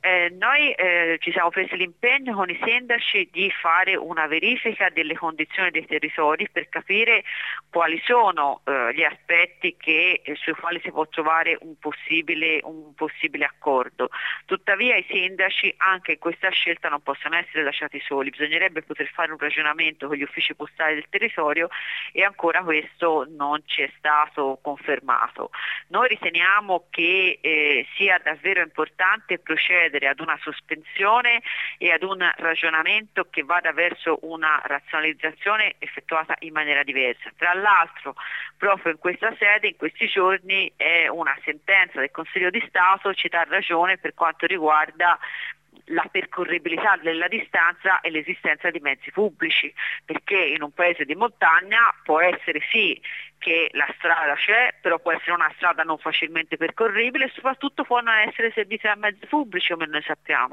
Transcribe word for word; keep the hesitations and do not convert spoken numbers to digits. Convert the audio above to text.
eh, noi eh, ci siamo presi l'impegno con i sindaci di fare una verifica delle condizioni dei territori per capire quali sono eh, gli aspetti che, eh, sui quali si può trovare un possibile, un possibile accordo. Tuttavia i sindaci anche in questa scelta non possono essere lasciati soli, bisognerebbe poter fare un ragionamento con gli uffici postali del territorio e ancora questo non ci è stato confermato. Noi riteniamo che eh, sia davvero importante procedere ad una sospensione e ad un ragionamento che vada verso una razionalizzazione effettuata in maniera diversa. Tra l'altro, proprio in questa sede, in questi giorni, è una sentenza del Consiglio di Stato ci dà ragione per quanto riguarda la percorribilità della distanza e l'esistenza di mezzi pubblici, perché in un paese di montagna può essere sì che la strada c'è, però può essere una strada non facilmente percorribile e soprattutto può non essere servita da mezzi pubblici come noi sappiamo.